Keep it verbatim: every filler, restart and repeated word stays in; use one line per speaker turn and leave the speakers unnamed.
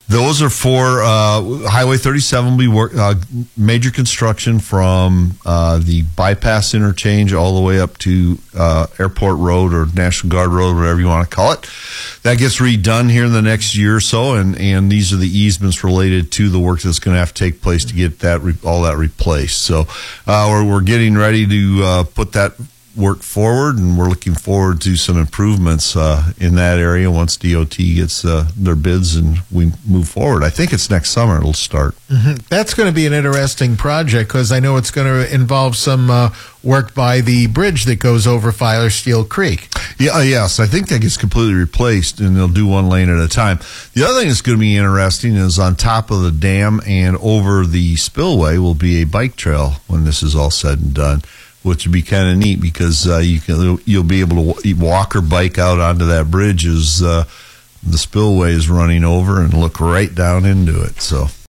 Those are for uh, Highway thirty-seven will be work, uh, major construction from uh, the bypass interchange all the way up to uh, Airport Road or National Guard Road, whatever you want to call it. That gets redone here in the next year or so, and, and these are the easements related to the work that's going to have to take place to get that re- all that replaced. So uh, we're, we're getting ready to uh, put that work forward, and we're looking forward to some improvements uh, in that area once D O T gets uh, their bids and we move forward. I think it's next summer it'll start.
Mm-hmm. That's going to be an interesting project because I know it's going to involve some uh, work by the bridge that goes over Filer Steel Creek.
Yeah, uh, yes, I think that gets completely replaced, and they'll do one lane at a time. The other thing that's going to be interesting is on top of the dam and over the spillway will be a bike trail when this is all said and done, which would be kind of neat because uh, you can you'll be able to walk or bike out onto that bridge as uh, the spillway is running over and look right down into it. So.